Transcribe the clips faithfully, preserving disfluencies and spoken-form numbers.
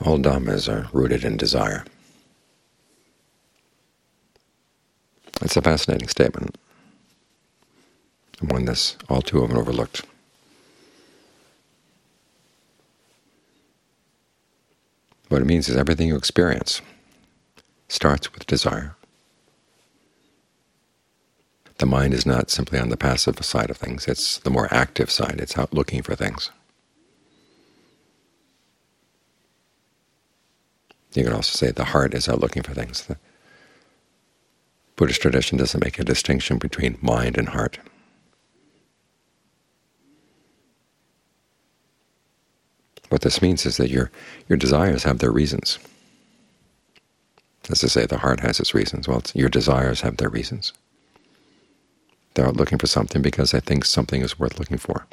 All dhammas are rooted in desire. It's a fascinating statement, and one that's all too often overlooked. What it means is everything you experience starts with desire. The mind is not simply on the passive side of things, it's the more active side. It's out looking for things. You can also say the heart is out looking for things. The Buddhist tradition doesn't make a distinction between mind and heart. What this means is that your your desires have their reasons. As to say, the heart has its reasons. Well, it's, your desires have their reasons. They're out looking for something because they think something is worth looking for.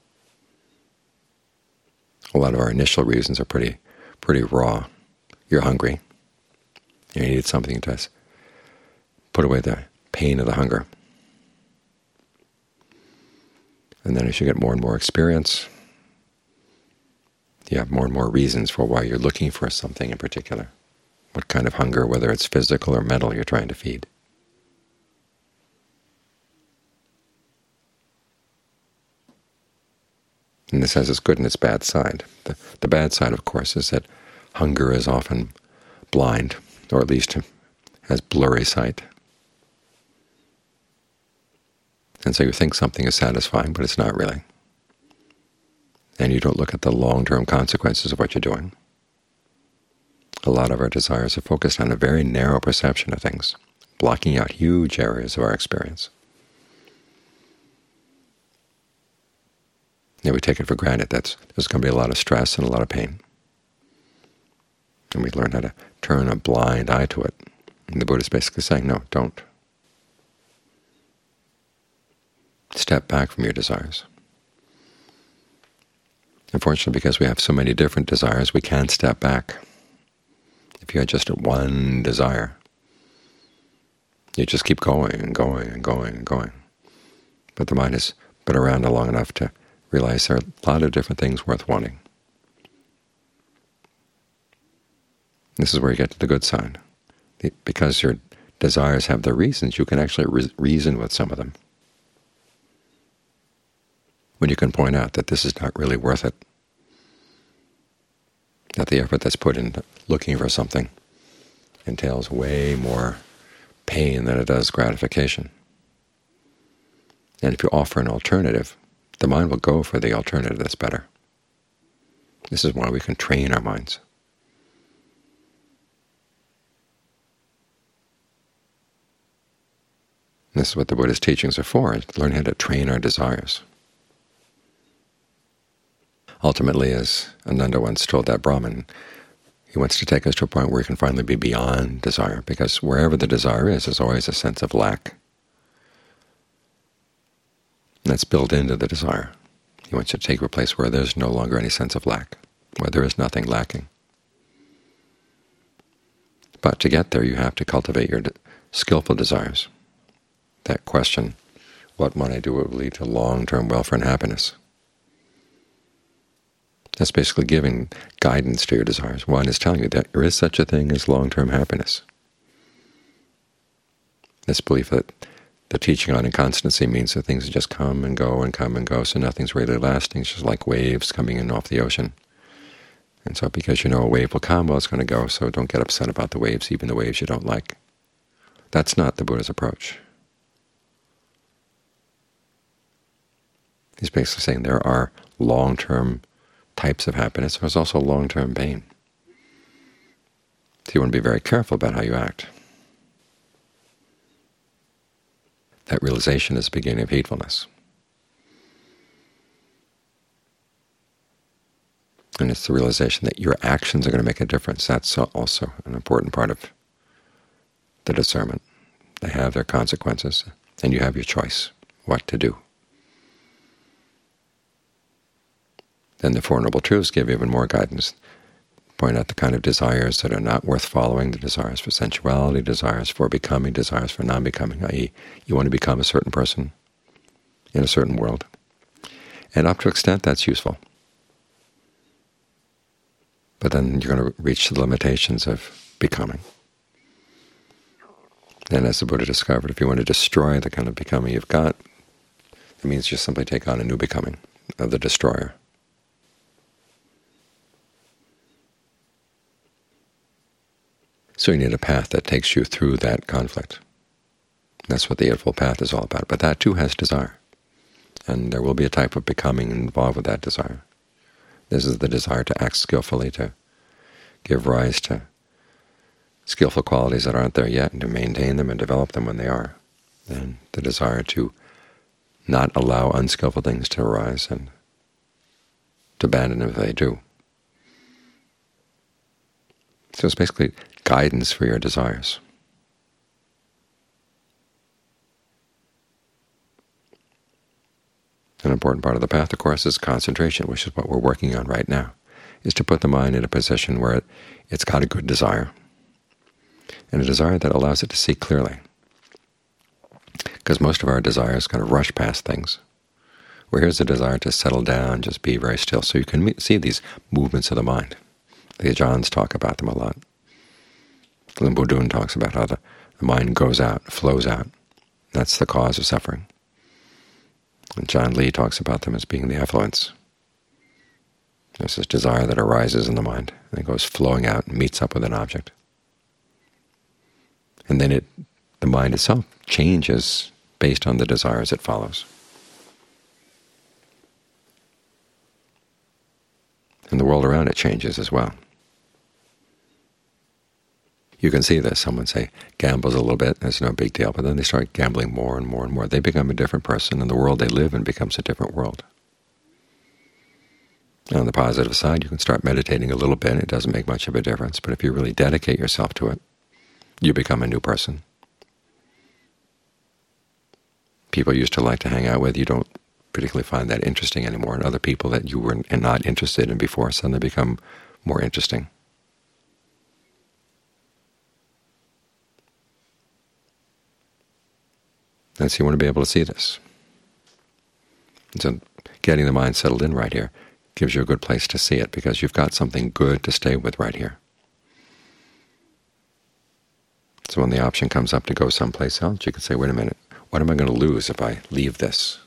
A lot of our initial reasons are pretty pretty raw. You're hungry. You need something to put away the pain of the hunger. And then as you get more and more experience, you have more and more reasons for why you're looking for something in particular. What kind of hunger, whether it's physical or mental, you're trying to feed. And this has its good and its bad side. The, the bad side, of course, is that hunger is often blind, or at least has blurry sight. And so you think something is satisfying, but it's not really. And you don't look at the long-term consequences of what you're doing. A lot of our desires are focused on a very narrow perception of things, blocking out huge areas of our experience. And we take it for granted that there's going to be a lot of stress and a lot of pain. And we learn how to turn a blind eye to it. And the Buddha is basically saying, no, don't. Step back from your desires. Unfortunately, because we have so many different desires, we can't step back. If you had just one desire, you just keep going and going and going and going. But the mind has been around long enough to realize there are a lot of different things worth wanting. This is where you get to the good side. Because your desires have their reasons, you can actually re reason with some of them. When you can point out that this is not really worth it, that the effort that's put into looking for something entails way more pain than it does gratification. And if you offer an alternative, the mind will go for the alternative that's better. This is why we can train our minds. This is what the Buddha's teachings are for, is to learn how to train our desires. Ultimately, as Ananda once told that Brahmin, he wants to take us to a point where we can finally be beyond desire, because wherever the desire is, there's always a sense of lack. And that's built into the desire. He wants you to take a place where there's no longer any sense of lack, where there is nothing lacking. But to get there, you have to cultivate your skillful desires. That question, what might I do, will lead to long-term welfare and happiness. That's basically giving guidance to your desires. One is telling you that there is such a thing as long-term happiness. This belief that the teaching on inconstancy means that things just come and go and come and go, so nothing's really lasting. It's just like waves coming in off the ocean. And so because you know a wave will come, well, it's going to go, so don't get upset about the waves, even the waves you don't like. That's not the Buddha's approach. He's basically saying there are long-term types of happiness. There's also long-term pain. So you want to be very careful about how you act. That realization is the beginning of heedfulness. And it's the realization that your actions are going to make a difference. That's also an important part of the discernment. They have their consequences, and you have your choice what to do. Then the Four Noble Truths give even more guidance. Point out the kind of desires that are not worth following, the desires for sensuality, desires for becoming, desires for non-becoming, that is you want to become a certain person in a certain world. And up to an extent, that's useful. But then you're going to reach the limitations of becoming. And as the Buddha discovered, if you want to destroy the kind of becoming you've got, it means just simply take on a new becoming of the destroyer. So you need a path that takes you through that conflict. That's what the Eightfold Path is all about. But that too has desire. And there will be a type of becoming involved with that desire. This is the desire to act skillfully, to give rise to skillful qualities that aren't there yet, and to maintain them and develop them when they are. And the desire to not allow unskillful things to arise and to abandon them if they do. So it's basically guidance for your desires. An important part of the path, of course, is concentration, which is what we're working on right now, is to put the mind in a position where it, it's got a good desire, and a desire that allows it to see clearly. Because most of our desires kind of rush past things, where here's a desire to settle down, just be very still, so you can see these movements of the mind. The Ajahns talk about them a lot. Limbo Dun talks about how the, the mind goes out, flows out. That's the cause of suffering. And John Lee talks about them as being the effluence. There's this desire that arises in the mind, and it goes flowing out and meets up with an object. And then it, the mind itself changes based on the desires it follows. And the world around it changes as well. You can see this. Someone, say, gambles a little bit, it's no big deal, but then they start gambling more and more and more. They become a different person, and the world they live in becomes a different world. And on the positive side, you can start meditating a little bit. It doesn't make much of a difference, but if you really dedicate yourself to it, you become a new person. People you used to like to hang out with, you don't particularly find that interesting anymore, and other people that you were not interested in before suddenly become more interesting. And so you want to be able to see this. And so getting the mind settled in right here gives you a good place to see it, because you've got something good to stay with right here. So when the option comes up to go someplace else, you can say, wait a minute, what am I going to lose if I leave this?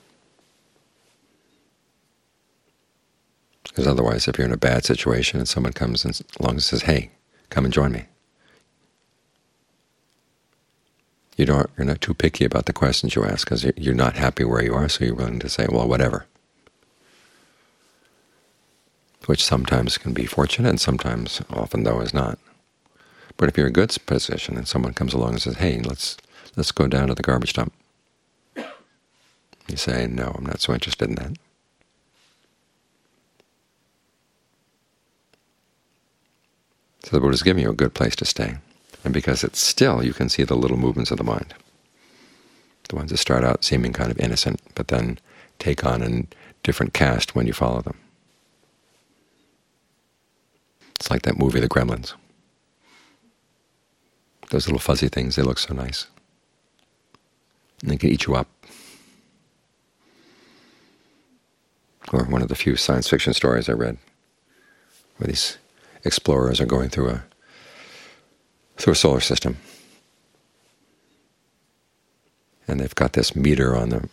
Because otherwise, if you're in a bad situation and someone comes and along and says, hey, come and join me, You don't, you're not too picky about the questions you ask, because you're not happy where you are, so you're willing to say, well, whatever. Which sometimes can be fortunate, and sometimes, often though, is not. But if you're in a good position and someone comes along and says, hey, let's let's go down to the garbage dump, you say, no, I'm not so interested in that. So the Buddha's giving you a good place to stay. And because it's still, you can see the little movements of the mind, the ones that start out seeming kind of innocent, but then take on a different cast when you follow them. It's like that movie, The Gremlins. Those little fuzzy things, they look so nice. And they can eat you up. Or one of the few science fiction stories I read, where these explorers are going through a through a solar system, and they've got this meter on the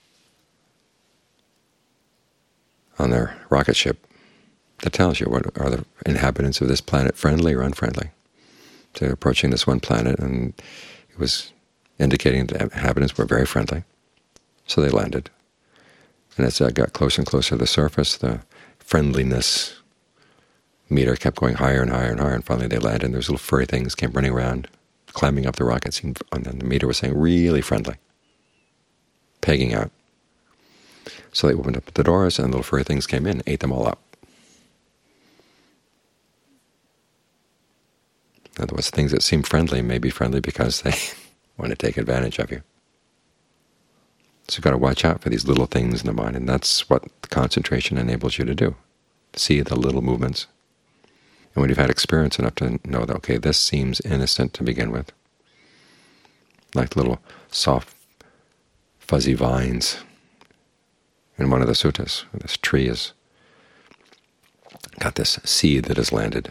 on their rocket ship that tells you what are the inhabitants of this planet friendly or unfriendly. So they're approaching this one planet, and it was indicating the inhabitants were very friendly, so they landed. And as I got closer and closer to the surface, the friendliness meter kept going higher and higher and higher, and finally they landed, and those little furry things came running around, climbing up the rocket, and then the meter was saying, really friendly, pegging out. So they opened up the doors, and the little furry things came in and ate them all up. In other words, things that seem friendly may be friendly because they want to take advantage of you. So you've got to watch out for these little things in the mind, and that's what the concentration enables you to do, see the little movements. And when you've had experience enough to know that, okay, this seems innocent to begin with, like little soft, fuzzy vines in one of the suttas, where this tree is got this seed that has landed.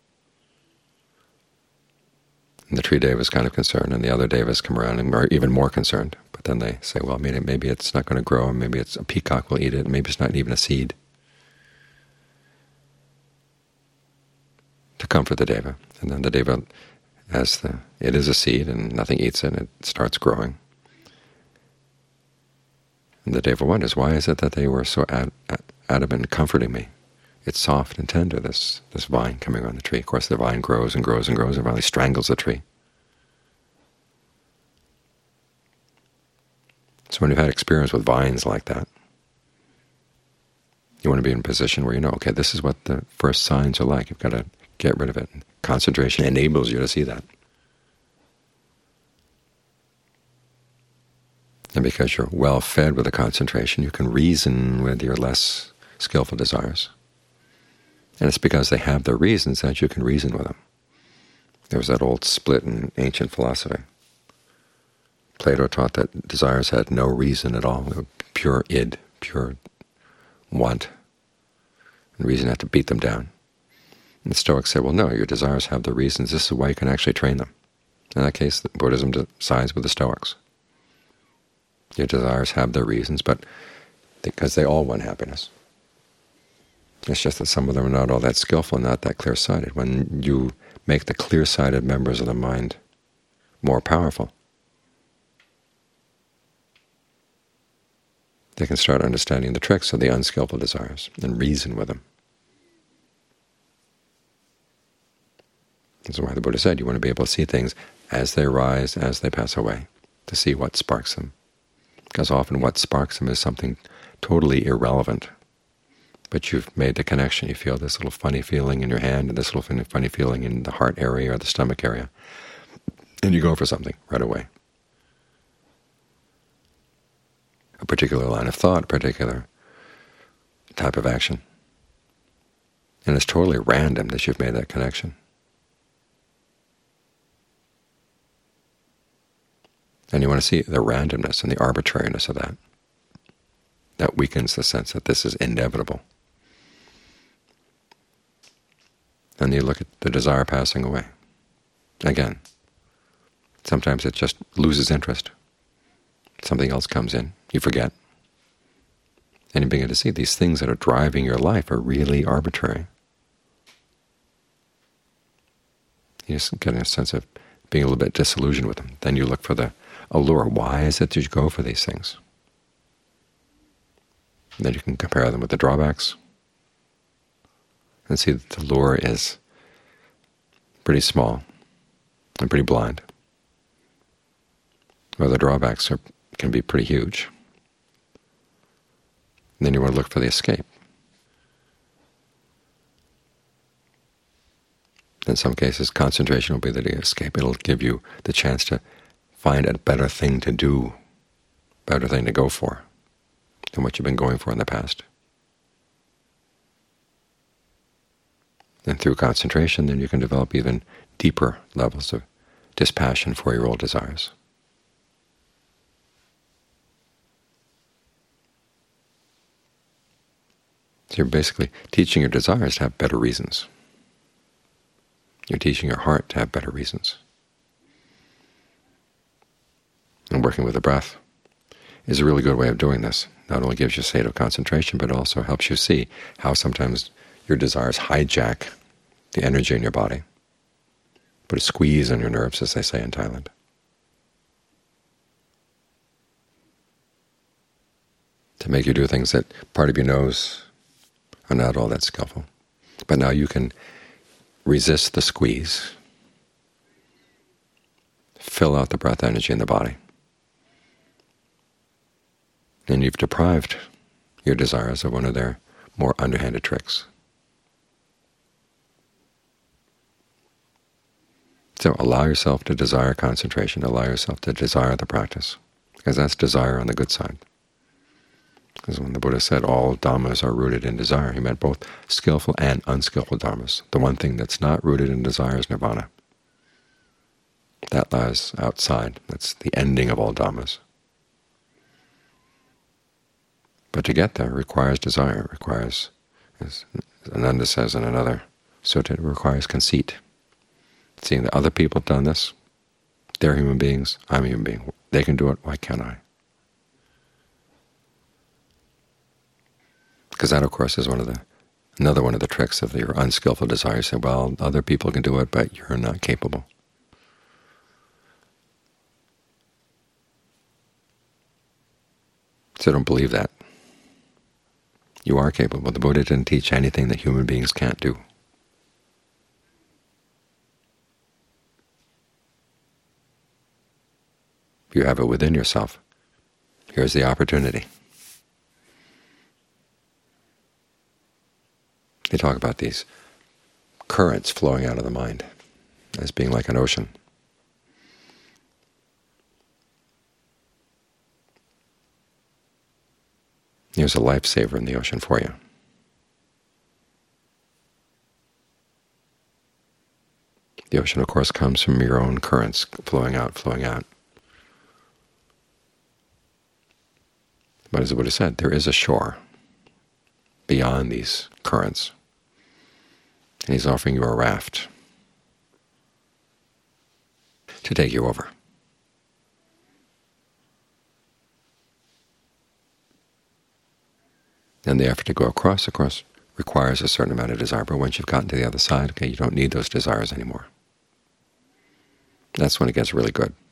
And the tree deva is kind of concerned, and the other devas come around and are even more concerned. But then they say, well, maybe, maybe it's not going to grow, and maybe it's a peacock will eat it, and maybe it's not even a seed. To comfort the deva. And then the deva, as the, it is a seed, and nothing eats it, and it starts growing. And the deva wonders, why is it that they were so ad, adamant in comforting me? It's soft and tender, this, this vine coming around the tree. Of course, the vine grows and grows and grows and finally strangles the tree. So when you've had experience with vines like that, you want to be in a position where you know, okay, this is what the first signs are like. You've got to get rid of it. Concentration enables you to see that. And because you're well fed with the concentration, you can reason with your less skillful desires. And it's because they have their reasons that you can reason with them. There was that old split in ancient philosophy. Plato taught that desires had no reason at all. They were pure id, pure want, and reason had to beat them down. And the Stoics said, well, no, your desires have their reasons. This is why you can actually train them. In that case, Buddhism sides with the Stoics. Your desires have their reasons, but because they all want happiness. It's just that some of them are not all that skillful, not that clear-sighted. When you make the clear-sighted members of the mind more powerful, they can start understanding the tricks of the unskillful desires and reason with them. This is why the Buddha said you want to be able to see things as they arise, as they pass away, to see what sparks them. Because often what sparks them is something totally irrelevant. But you've made the connection. You feel this little funny feeling in your hand and this little funny feeling in the heart area or the stomach area, and you go for something right away. A particular line of thought, a particular type of action. And it's totally random that you've made that connection. And you want to see the randomness and the arbitrariness of that. That weakens the sense that this is inevitable. And you look at the desire passing away. Again, sometimes it just loses interest. Something else comes in. You forget. And you begin to see these things that are driving your life are really arbitrary. You just get a sense of being a little bit disillusioned with them. Then you look for the allure. Why is it that you go for these things? And then you can compare them with the drawbacks and see that the lure is pretty small and pretty blind, while the drawbacks are, can be pretty huge. And then you want to look for the escape. In some cases, concentration will be the escape. It'll give you the chance to find a better thing to do, better thing to go for than what you've been going for in the past. And through concentration, then you can develop even deeper levels of dispassion for your old desires. So you're basically teaching your desires to have better reasons. You're teaching your heart to have better reasons. And working with the breath is a really good way of doing this. Not only gives you a state of concentration, but also helps you see how sometimes your desires hijack the energy in your body, put a squeeze on your nerves, as they say in Thailand. To make you do things that part of you knows are not all that skillful. But now you can resist the squeeze, fill out the breath energy in the body, and you've deprived your desires of one of their more underhanded tricks. So allow yourself to desire concentration, allow yourself to desire the practice, because that's desire on the good side. Because when the Buddha said all dhammas are rooted in desire, he meant both skillful and unskillful dhammas. The one thing that's not rooted in desire is nirvana. That lies outside. That's the ending of all dhammas. But to get there requires desire, requires Ananda says in another sutta, it requires conceit. Seeing that other people have done this, they're human beings, I'm a human being. They can do it, why can't I? Because that, of course, is one of the another one of the tricks of your unskillful desire. You say, well, other people can do it, but you're not capable. So don't believe that. You are capable. The Buddha didn't teach anything that human beings can't do. If you have it within yourself, here's the opportunity. They talk about these currents flowing out of the mind as being like an ocean. Here's a lifesaver in the ocean for you. The ocean, of course, comes from your own currents flowing out, flowing out. But as the Buddha said, there is a shore beyond these currents, and he's offering you a raft to take you over. And the effort to go across, of course, requires a certain amount of desire, but once you've gotten to the other side, okay, you don't need those desires anymore. That's when it gets really good.